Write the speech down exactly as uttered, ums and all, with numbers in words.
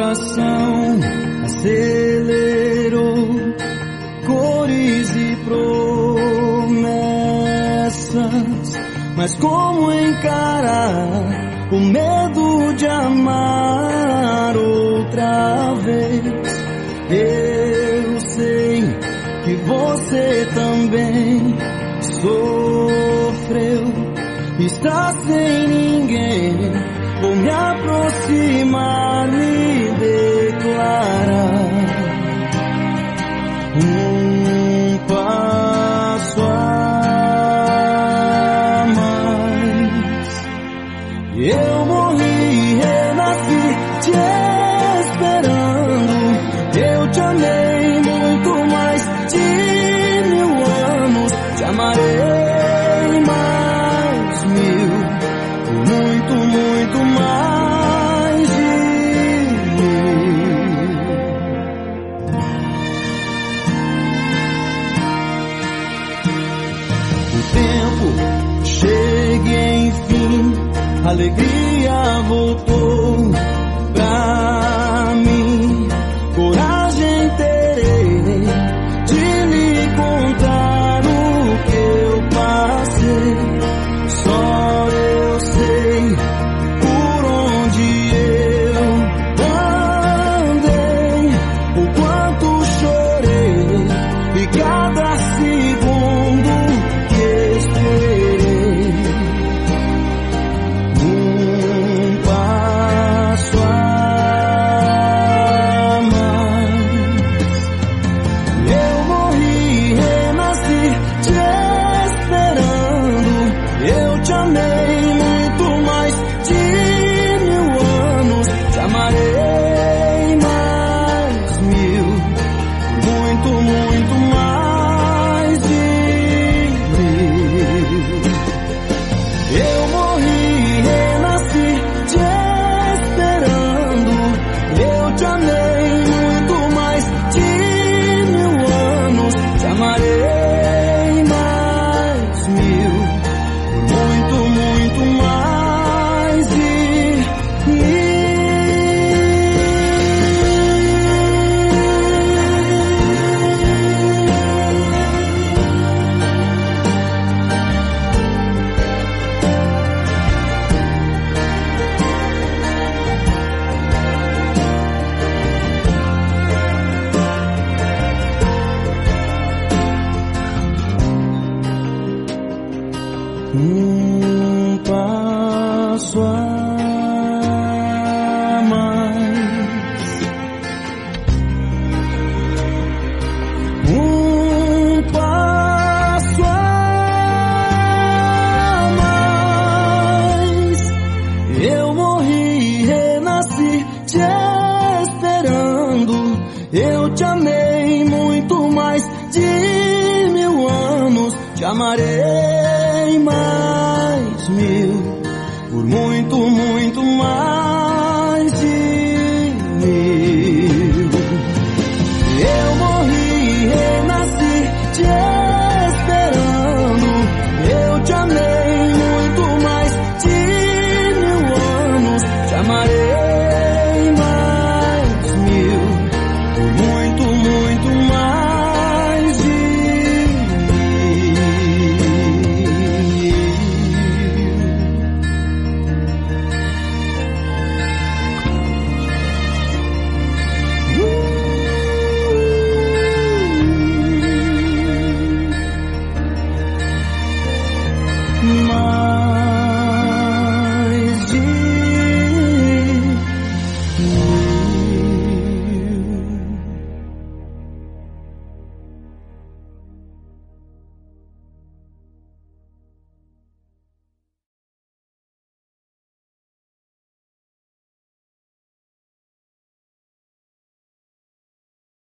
coração acelerou, cores e promessas, mas como encarar o medo de amar outra vez? Eu sei que você também sofreu, está sem ninguém. Vou me aproximar, me declarar um passo a mais. Eu morri, renasci te esperando. Eu te amei muito mais de mil anos. Te amarei mais mil, muito, muito mais de mil. O tempo chega e enfim, a alegria voltou pra mim. Coragem terei de lhe contar o que eu passei. Só eu sei por onde eu andei, o quanto chorei e cada segundo que esperei. Um passo a mais. Eu morri, renasci te esperando. Eu te amei muito mais de mil anos. Te amarei mais mil, muito, muito mais de mil. Eu morri, renasci te esperando. Eu te amei muito mais de mil anos. Te amarei mais mil, muito, muito mais de mil. Um passo a mais. Um passo a mais. Eu morri, renasci te esperando. Eu te amei muito mais de mil anos. Te amarei mais mil, por muito, muito